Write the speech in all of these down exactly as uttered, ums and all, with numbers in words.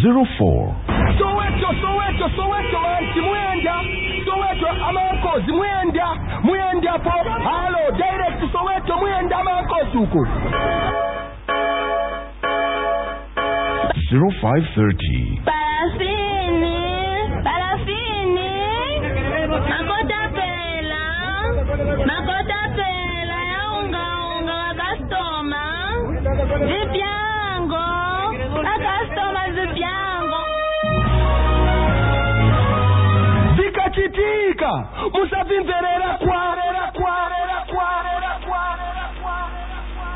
zero four. Soweto, Soweto, Soweto, manchi muenda. Soweto, amankozi muenda. Muenda po. Hello, direct to Soweto, muenda amankozi uko. zero five thirty. Parafini, parafini. Makota pela, makota pela ya unga unga wa customer. Zipiango, la customer zipiango. Zika chitika, musavimverera kwarera kwarera kwarera kwarera kwarera.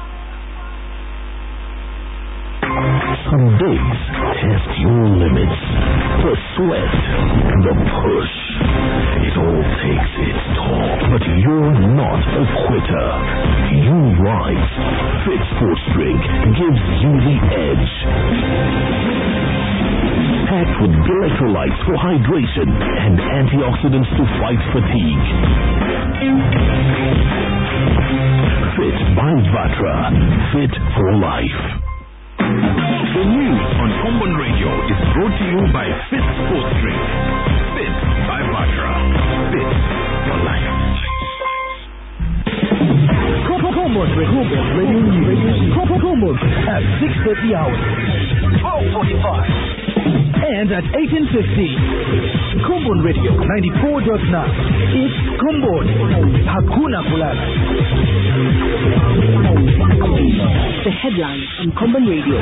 Some days test your limits. The sweat, the push, it all takes its toll. But you're not a quitter. You rise. Fit Sports Drink gives you the edge. Packed with electrolytes for hydration and antioxidants to fight fatigue. Fit by Vatra. Fit for life. The news on Common Radio is brought to you by Fit Sports Drink. Fit by Vatra. Fit for life. Common Radio News. Common at six thirty hours. twelve forty-five. And at eighteen fifty. Common Radio ninety-four point nine. It's Common. Hakuna Kulala. The headlines on Common Radio.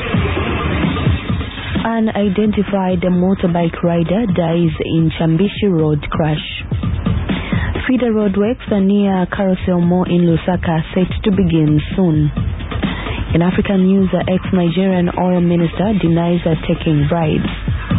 Unidentified motorbike rider dies in Chambishi Road crash. Feeder road works are near Carousel Mall in Lusaka set to begin soon. In African news, the ex-Nigerian oil minister denies a taking bribes.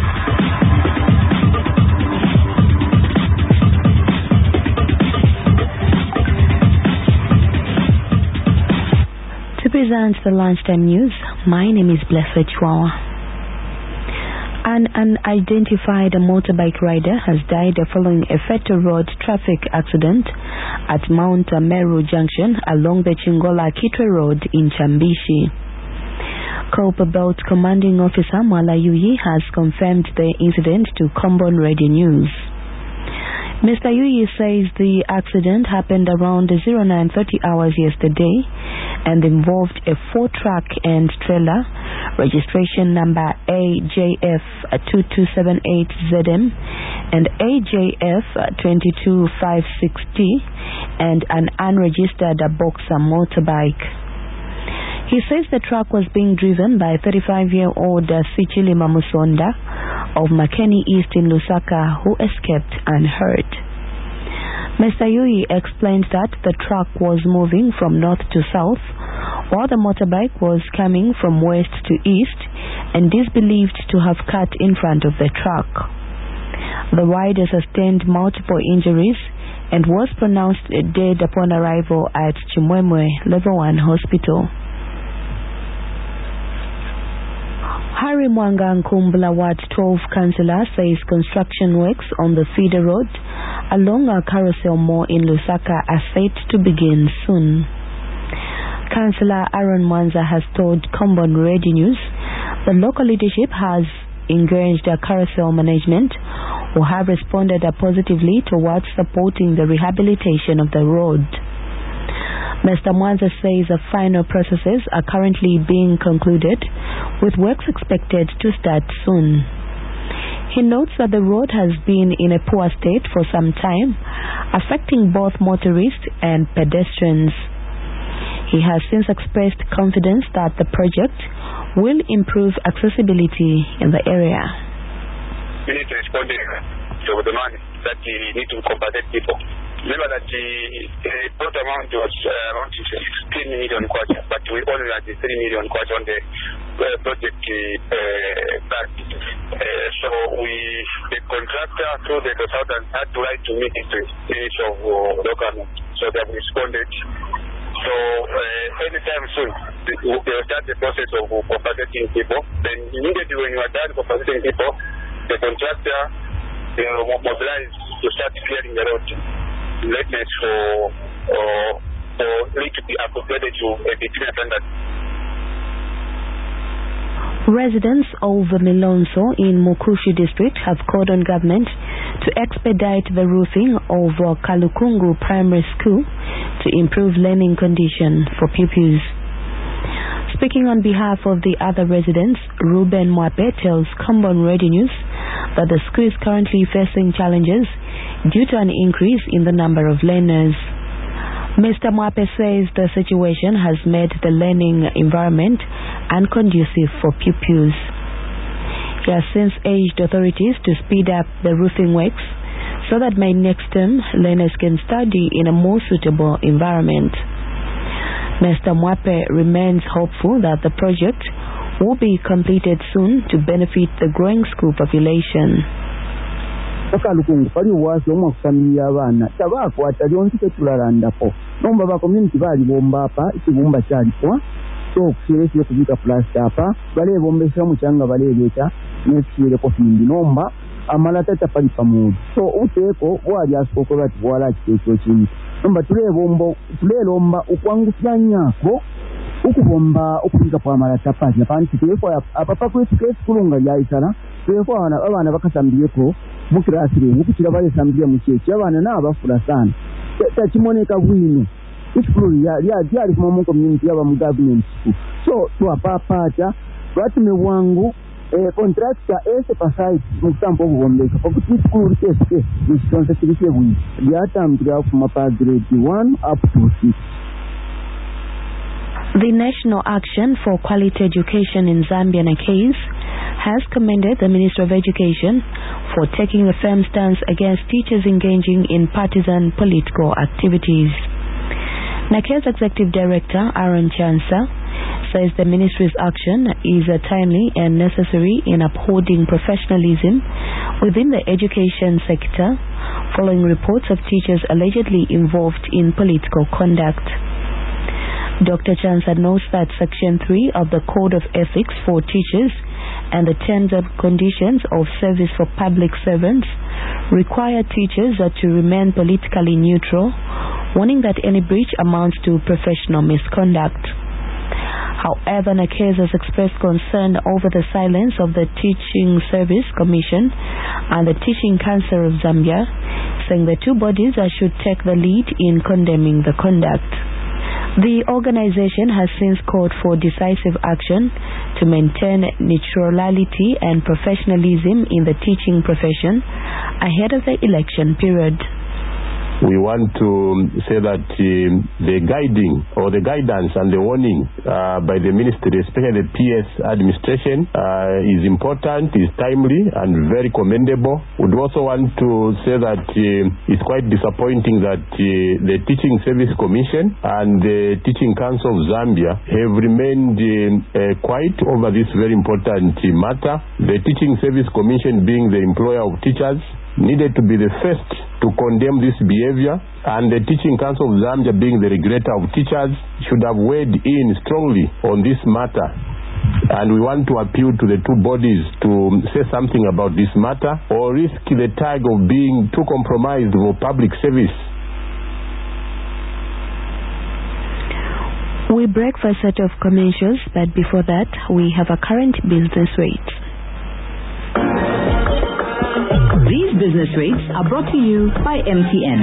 To present the lunchtime news, my name is Blessed Chwawa. An unidentified motorbike rider has died following a fatal road traffic accident at Mount Meru Junction along the Chingola-Kitwe Road in Chambishi. Copper Belt Commanding Officer Mwala Yuyi has confirmed the incident to Combon Radio News. Mister Yuyi says the accident happened around zero nine thirty hours yesterday and involved a four-truck and trailer, registration number A J F two two seven eight Z M and A J F two two five six T and an unregistered Boxer motorbike. He says the truck was being driven by thirty-five-year-old Sichili Mamusonda of Makeni East in Lusaka, who escaped unhurt. Mister Yuyi explained that the truck was moving from north to south, while the motorbike was coming from west to east and is believed to have cut in front of the truck. The rider sustained multiple injuries and was pronounced dead upon arrival at Chimwemwe Level one Hospital. Harry Mwanga Nkumbula Ward twelve Councillor says construction works on the feeder road along a Carousel Mall in Lusaka are set to begin soon. Councillor Aaron Mwanza has told Combon Radio News the local leadership has engaged a Carousel management who have responded positively towards supporting the rehabilitation of the road. Mister Mwanza says the final processes are currently being concluded, with works expected to start soon. He notes that the road has been in a poor state for some time, affecting both motorists and pedestrians. He has since expressed confidence that the project will improve accessibility in the area. We need to respond to the money that we need to compensate people. Remember that the, the total amount was uh, around sixteen million kwacha, but we only had three million kwacha on the uh, project uh, back. Uh, so we, the contractor through the consultant had to write to meet the Ministry of uh, Government. So they have responded. So uh, anytime soon, they will start the process of compensating people. Then immediately when you are done compensating people, the contractor will mobilize to start clearing the road. Readiness for uh, for need to be upgraded to a between standard. Residents of Milonso in Mukushu district have called on government to expedite the roofing of Kalukungu Primary School to improve learning conditions for pupils. Speaking on behalf of the other residents, Ruben Mwape tells Combon Radio News that the school is currently facing challenges due to an increase in the number of learners. Mister Mwape says the situation has made the learning environment unconducive for pupils. He has since urged authorities to speed up the roofing works so that by next term learners can study in a more suitable environment. Mister Mwape remains hopeful that the project will be completed soon to benefit the growing school population. Kalukungu pali wasi omwa kusamia abana tabako atalionzi ketularandako nomba ba community bali bomba apa ikibumba kyalipo so kushiresi kubika plaster apa bale bombesha muchanga bale leta nesire ko findi nomba amalata tapali pamoja so uteko bwali asoko bati bwala kyecho kintu nomba tule bombo tule lomba ukwangufyanyako ukubomba ukubika kwa amalata pati panti teko apapa kwetu kulunga yaisana teko abana abana bakasambiyeko mukirasire mukukira bale sambye mucheche abana nabafura sana tachimoneka bwino iskulu ya ya ya kuma mu community yaba mu government so to apapata twatume wangu eh contractor ese pasite mutambo kubombeka pakuti iskulu kese nisonse kiriye bwino byatambira kuma pa grade one up to six. The National Action for Quality Education in Zambia, N A C E S, has commended the Minister of Education for taking a firm stance against teachers engaging in partisan political activities. N A C E S Executive Director Aaron Chansa says the Ministry's action is uh, timely and necessary in upholding professionalism within the education sector following reports of teachers allegedly involved in political conduct. Doctor Chansa notes that Section three of the Code of Ethics for Teachers and the Terms and Conditions of Service for Public Servants require teachers to remain politically neutral, warning that any breach amounts to professional misconduct. However, N A C E S has expressed concern over the silence of the Teaching Service Commission and the Teaching Council of Zambia, saying the two bodies should take the lead in condemning the conduct. The organization has since called for decisive action to maintain neutrality and professionalism in the teaching profession ahead of the election period. We want to say that uh, the guiding or the guidance and the warning uh, by the ministry, especially the P S administration, uh, is important, is timely and very commendable. We would also want to say that uh, it's quite disappointing that uh, the Teaching Service Commission and the Teaching Council of Zambia have remained uh, uh, quiet over this very important uh, matter. The Teaching Service Commission, being the employer of teachers, needed to be the first to condemn this behavior, and the Teaching Council of Zambia, being the regulator of teachers, should have weighed in strongly on this matter. And we want to appeal to the two bodies to say something about this matter or risk the tag of being too compromised for public service. We break for a set of commercials, but before that, we have a current business rate. These business rates are brought to you by M T N.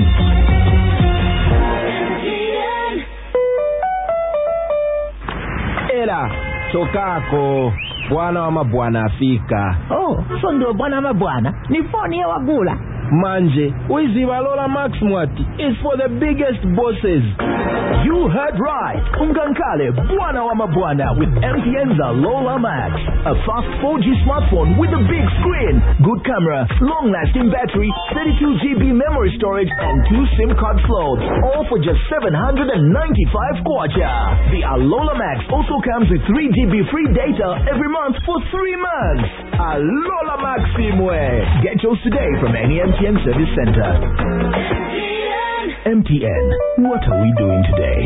Era chokako bwana wa mabwana afika. Oh, so ndio bwana mabwana ni phone ya wagula manje uiziba Lola Max Mwati is for the biggest bosses. You heard right. Ungankale bwana wa mabwana with M T N's Lola Max, a fast four G smartphone with a big screen, good camera, long-lasting battery, thirty-two gigabytes memory storage, and two SIM card slots, all for just seven hundred ninety-five kwacha. The Lola Max also comes with three gigabytes free data every month for three months. Lola Maximwe. Get yours today from any M T N service center. M T N, what are we doing today?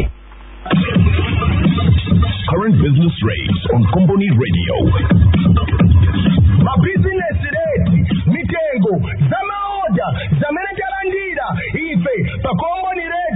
Current business rates on Company Radio. My business rate, Mitengo, Zama order, Zamene Karandira, Ife, the Company rate.